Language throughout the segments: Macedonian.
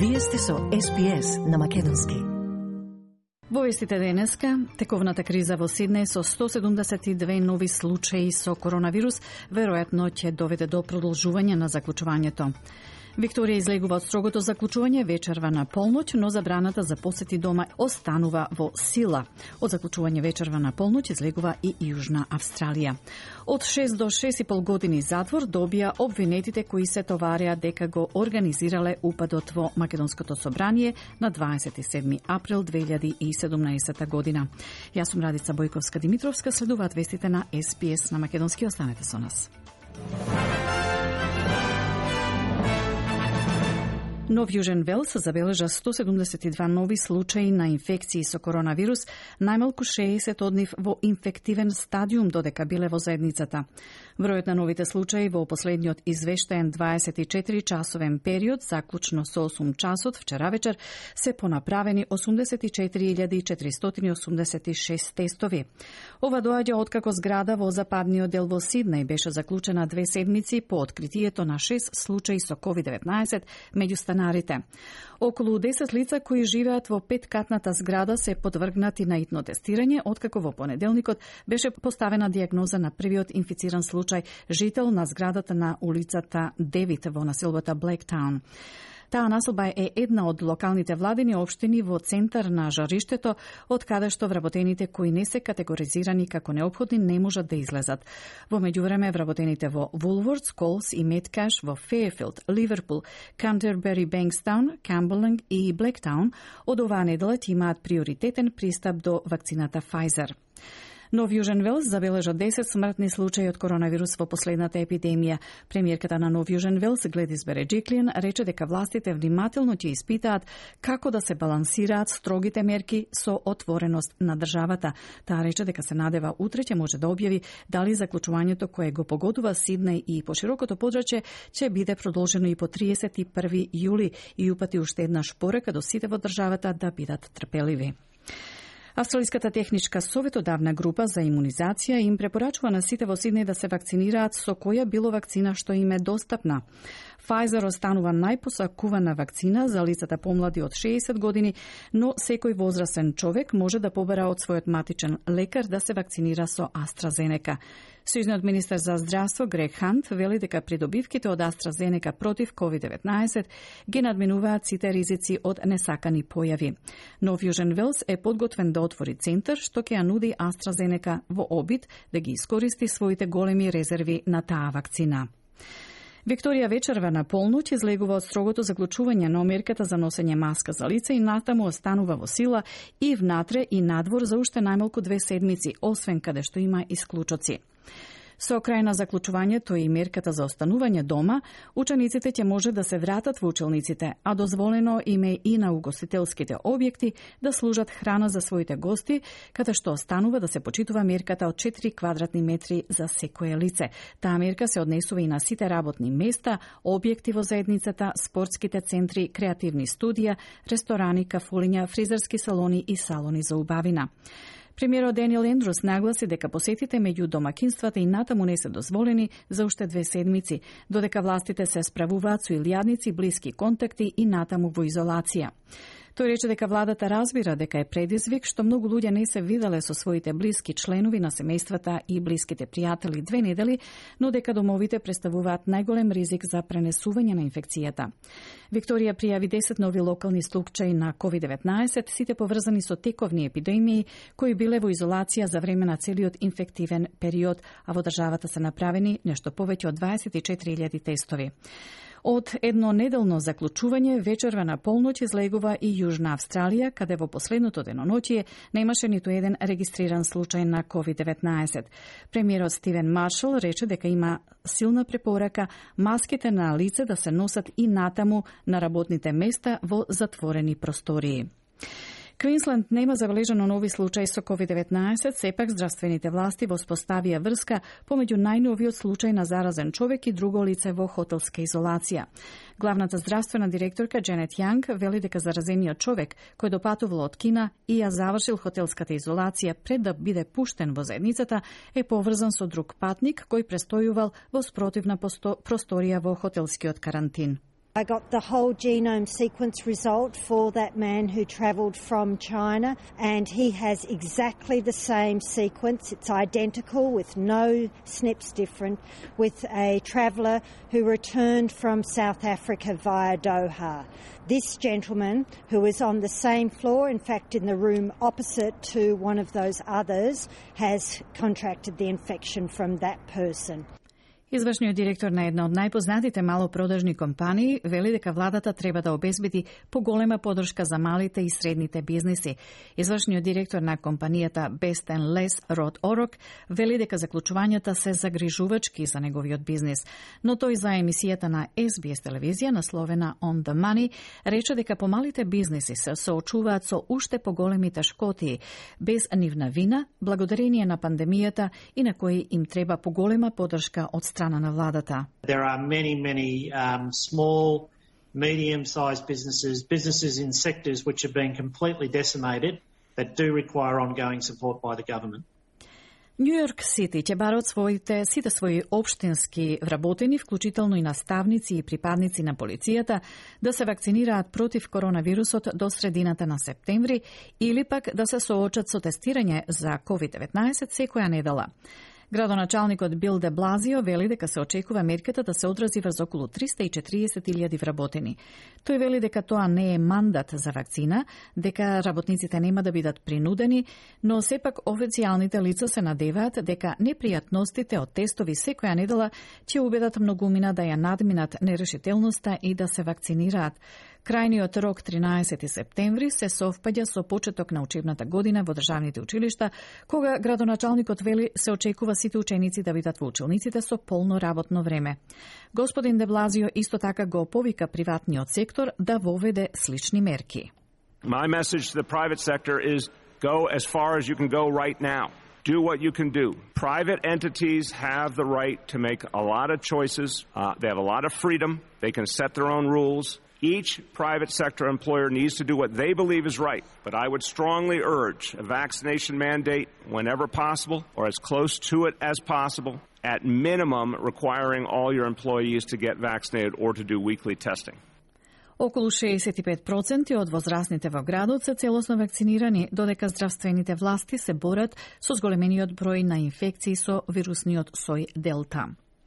Вие сте со SPS на Македонски. Во вестите денеска, тековната криза во Сиднеј со 172 нови случаи со коронавирус веројатно ќе доведе до продолжување на заклучувањето. Викторија излегува од строгото заклучување вечерва на полноќ, но забраната за посети дома останува во сила. Од заклучување вечерва на полноќ излегува и Јужна Австралија. Од 6 до 6,5 години затвор добија обвинетите кои се товарија дека го организирале упадот во Македонското собрание на 27 април 2017 година. Јас сум Радица Бојковска-Димитровска, следуваат вестите на SPS на Македонски. Останете со нас. Нов Јужен Велс забележа 172 нови случаи на инфекции со коронавирус, најмалку 60 од нив во инфективен стадиум додека биле во заедницата. Бројот на новите случаи во последниот извештаен 24-часовен период, заклучно со 8 часот вчера вечер, се понаправени 84.486 тестови. Ова доаѓа откако зграда во западниот дел во Сиднеј беше заклучена 2 седмици по откритието на 6 случаи со COVID-19 меѓу станарите. Околу 10 лица кои живеат во петкатната зграда се подвргнати на итно тестирање, откако во понеделникот беше поставена дијагноза на првиот инфициран случај, жител на зградата на улицата Девит во населбата Блектаун. Таа населба е една од локалните владини општини во центар на жариштето, од каде што вработените кои не се категоризирани како неопходни не можат да излезат. Во меѓувреме вработените во Woolworths, Coles и Metcash во Fairfield, Ливерпул, Canterbury, Bankstown, Campbelling и Блектаун од оваа недела имаат приоритетен пристап до вакцината Pfizer. Нов Јужен Велс забележа 10 смртни случаи од коронавирус во последната епидемија. Премиерката на Нов Јужен Велс, Гледис Береджиклиен, рече дека властите внимателно ќе испитаат како да се балансираат строгите мерки со отвореност на државата. Таа рече дека се надева утре ќе може да објави дали заклучувањето кое го погодува Сиднеј и поширокото подрачје ќе биде продолжено и по 31 јули и упати уште еднаш порека до сите во државата да бидат трпеливи. Австралиската техничка советодавна група за имунизација им препорачува на сите во Сиднеј да се вакцинираат со која било вакцина што им е достапна. Pfizer останува најпосакувана вакцина за лицата помлади од 60 години, но секој возрастен човек може да побара од својот матичен лекар да се вакцинира со AstraZeneca. Сојузниот министер за здравство Грег Хант вели дека придобивките од AstraZeneca против COVID-19 ги надминуваат сите ризици од несакани појави. Нов Јужен Велс е подготвен да отвори центар што ќе ја нуди AstraZeneca во обид да ги искористи своите големи резерви на таа вакцина. Викторија вечерва на полноќ излегува од строгото заклучување на мерката за носење маска за лице и натаму останува во сила и внатре и надвор за уште најмалку 2 седмици, освен каде што има исклучоци. Со крај на заклучувањето и мерката за останување дома, учениците ќе може да се вратат во училниците, а дозволено им е и на угостителските објекти да служат храна за своите гости, каде што останува да се почитува мерката од 4 квадратни метри за секое лице. Таа мерка се однесува и на сите работни места, објекти во заедницата, спортските центри, креативни студија, ресторани, кафулиња, фризерски салони и салони за убавина. Премиерот Даниел Ендрус нагласи дека посетите меѓу домакинствата и натаму не се дозволени за уште 2 седмици, додека властите се справуваат со илјадници блиски контакти и натаму во изолација. Тој рече дека владата разбира дека е предизвик што многу луѓе не се виделе со своите блиски членови на семејствата и блиските пријатели 2 недели, но дека домовите представуваат најголем ризик за пренесување на инфекцијата. Викторија пријави 10 нови локални случаи на COVID-19, сите поврзани со тековни епидемии кои биле во изолација за време на целиот инфективен период, а во државата се направени нешто повеќе од 24.000 тестови. Од еднонеделно заклучување вечерва на полноќ излегува и Јужна Австралија, каде во последното деноноќие немаше ниту еден регистриран случај на COVID-19. Премиерот Стивен Маршал рече дека има силна препорака маските на лице да се носат и натаму на работните места во затворени простории. Квинсленд нема забележано нови случаи со COVID-19, сепак здравствените власти воспоставија врска помеѓу најновиот случај на заразен човек и друго лице во хотелска изолација. Главната здравствена директорка Дженет Јанг вели дека заразениот човек кој допатувал од Кина и ја завршил хотелската изолација пред да биде пуштен во заедницата е поврзан со друг патник кој престојувал во спротивна просторија во хотелскиот карантин. I got the whole genome sequence result for that man who travelled from China, and he has exactly the same sequence. It's identical with no SNPs different, with a traveller who returned from South Africa via Doha. This gentleman, who was on the same floor, in fact in the room opposite to one of those others, has contracted the infection from that person. Извршниот директор на една од најпознатите малопродажни компании вели дека владата треба да обезбеди поголема поддршка за малите и средните бизниси. Извршниот директор на компанијата Best & Less, Род Орок, вели дека заклучувањата се загрижувачки за неговиот бизнис, но тој за емисијата на SBS телевизија насловена On the Money рече дека помалите бизниси се соочуваат со уште поголеми тешкоти без нивна вина, благодарение на пандемијата и на кои им треба поголема поддршка од страна на владата. There are many small, medium-sized businesses in sectors which have been completely decimated that do require ongoing support by the government. Нью Йорк Сити ќе барат сите своји општински вработени, вклучително и наставници и припадници на полицијата, да се вакцинираат против коронавирусот до средината на септември или пак да се соочат со тестирање за COVID-19 секоја недела. Градоначалникот Бил де Блазио вели дека се очекува мерката да се одрази врз околу 340.000 вработени. Тој вели дека тоа не е мандат за вакцина, дека работниците нема да бидат принудени, но сепак официјалните лица се надеваат дека непријатностите од тестови секоја недела ќе убедат многумина да ја надминат нерешителноста и да се вакцинираат. Крајниот рок 13 септември се совпаѓа со почеток на учебната година во државните училишта, кога градоначалникот вели се очекува сите ученици да бидат во училниците со полно работно време. Господин де Блазио исто така го повика приватниот сектор да воведе слични мерки. My message to the private sector is go as far as you can go right now. Do what you can do. Private entities have the right to make a lot of choices. They have a lot of freedom. They can set their own rules. Each private sector employer needs to do what they believe is right, but I would strongly urge a vaccination mandate whenever possible or as close to it as possible, at minimum requiring all your employees to get vaccinated or to do weekly testing. Околу 65% од возрастните во градот се целосно вакцинирани, додека здравствените власти се борат со зголемениот број на инфекции со вирусниот сој Делта.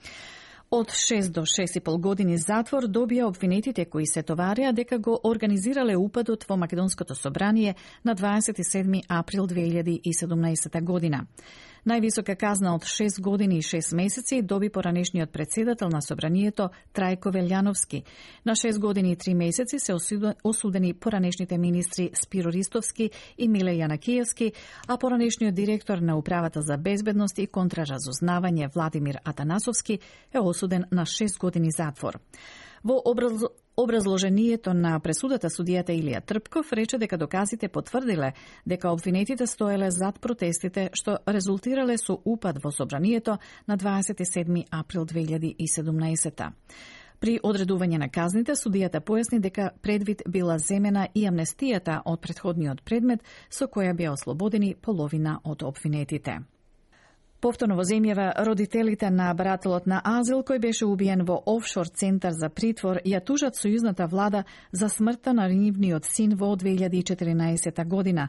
Од 6 до 6,5 години затвор добија обвинетите кои се товарија дека го организирале упадот во Македонското собрание на 27 април 2017 година. Највисока казна од 6 години и 6 месеци доби поранешниот председател на собранието Трајко Велјановски. На 6 години и 3 месеци се осудени поранешните министри Спиро Ристовски и Миле Јанакиевски, а поранешниот директор на Управата за безбедност и контраразузнавање Владимир Атанасовски е осуден на 6 години затвор. Во образложението на пресудата судијата Илија Трпков рече дека доказите потврдиле дека обвинетите стоеле зад протестите што резултирале со упад во собранието на 27 април 2017. При одредување на казните, судијата појасни дека предвид била земена и амнестијата од претходниот предмет со која беа ослободени половина од обвинетите. Повторно во земјава, родителите на барателот на азил кој беше убиен во офшор центар за притвор ја тужат сојузната влада за смртта на нивниот син во 2014 година.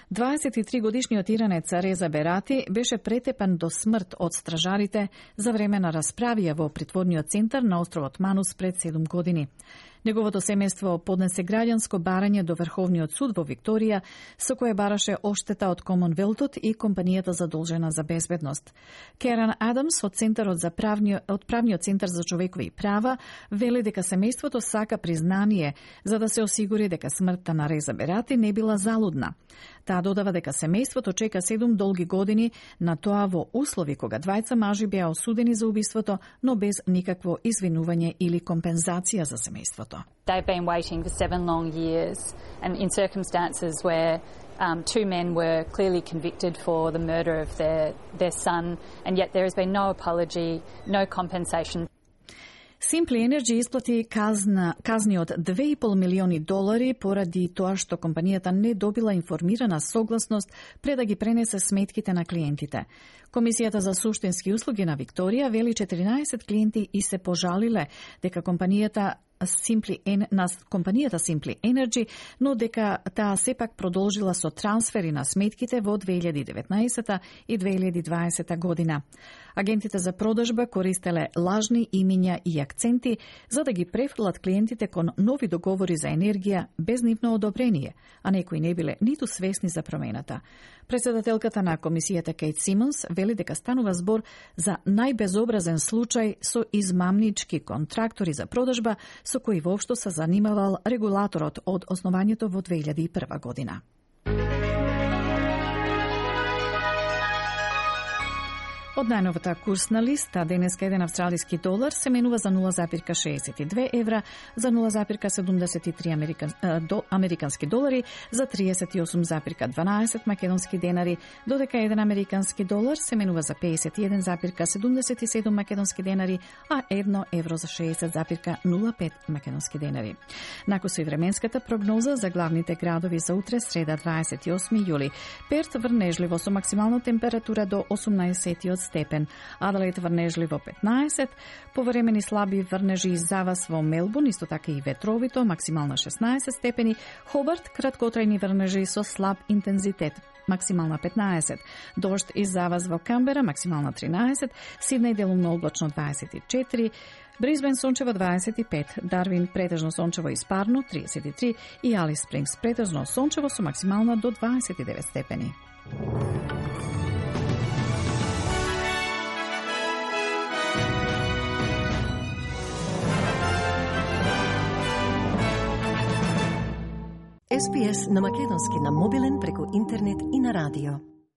23 годишниот иранец Реза Берати беше претепан до смрт од стражарите за време на расправија во притворниот центар на островот Манус пред 7 години. Неговото семејство поднесе граѓанско барање до Врховниот суд во Викторија, со кое бараше оштета од Комонвелтот и компанијата задолжена за безбедност. Керан Адамс од правниот центар за човекови права вели дека семејството сака признание за да се осигури дека смртта на Реза Берати не била залудна. Таа додава дека семејството чека 7 долги години на тоа во услови кога двајца мажи беа осудени за убиството, но без никакво извинување или компензација за семејството. They've been waiting for 7 long years and in circumstances where two men were clearly convicted for the murder of their son, and yet there has been no apology, no compensation. Simply Energy исплати казни од $2,5 милиони поради тоа што компанијата не добила информирана согласност пред да ги пренесе сметките на клиентите. Комисијата за суштински услуги на Викторија вели 14 клиенти и се пожалиле дека компанијата компанијата Simply Energy, но дека таа сепак продолжила со трансфери на сметките во 2019 и 2020 година. Агентите за продажба користеле лажни имиња и акценти за да ги префрлат клиентите кон нови договори за енергија без нивно одобрение, а некои не биле ниту свесни за промената. Председателката на комисијата Кейт Симонс вели дека станува збор за најбезобразен случај со измамнички контрактори за продажба со кои воопшто се занимавал регулаторот од основањето во 2001 година. Од најновата курсна листа, денеска еден австралиски долар се менува за 0,62 евра, за 0,73 американски долари, за 38,12 македонски денари, додека еден американски долар се менува за 51,77 македонски денари, а 1 евро за 60,05 македонски денари. Накусо и временската прогноза за главните градови за утре, среда 28 јули. Перт врнежливо со максимална температура до 18 степен, Аделаид врнежливо 15, повремени слаби врнежи и завас во Мелбурн, исто така и ветровито, максимална 16 степени, Хобарт краткотрајни врнежи со слаб интензитет, максимална 15, дожд и завас во Камбера, максимална 13, Сиднеј делумно облачно 24, Брисбен сончево 25, Дарвин претежно сончево и спарно 33 и Алис Спрингс претежно сончево со максимална до 29 степени. SPS на македонски на мобилен преку интернет и на радио.